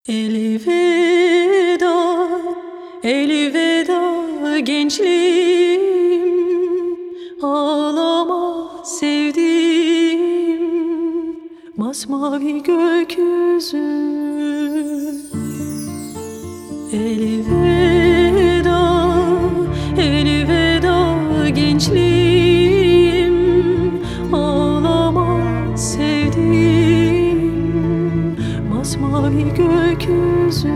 Elveda, elveda gençliğim, ağlama sevdiğim masmavi gökyüzü. Elveda, elveda gençliğim, ağlama sevdiğim masmavi gökyüzü.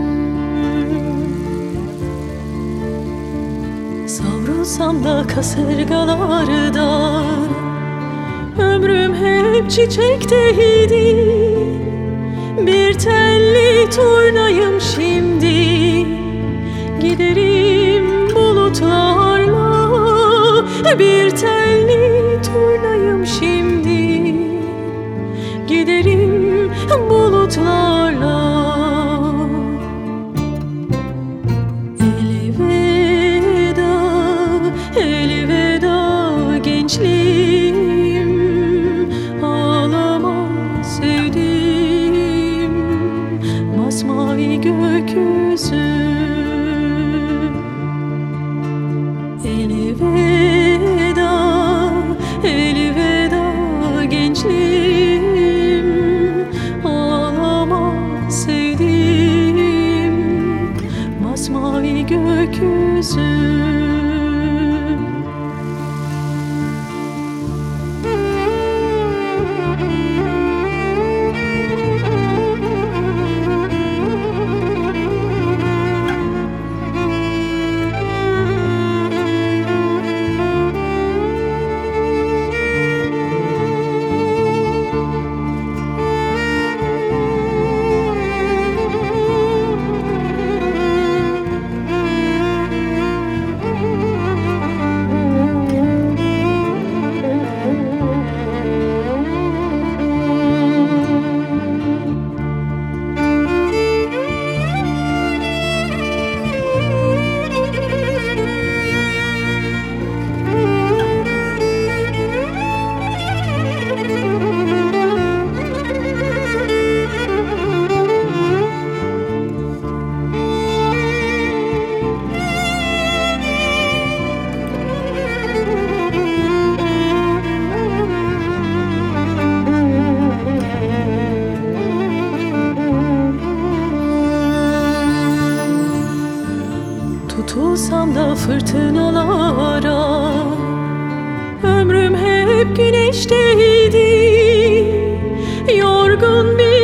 Savrulsam da kasırgalarda, ömrüm hep çiçekteydi. Bir telli turnayım şimdi, giderim bulutlarla. Bir telli turnayım şimdi, giderim bulutlarla. Elveda, elveda gençliğim, ağlama sevdiğim masmavi gökyüzü. Elveda, elveda gençliğim, ağlama sevdiğim masmavi gökyüzü. Tutulsam da fırtınalara, ömrüm hep güneşteydi. Yorgun bir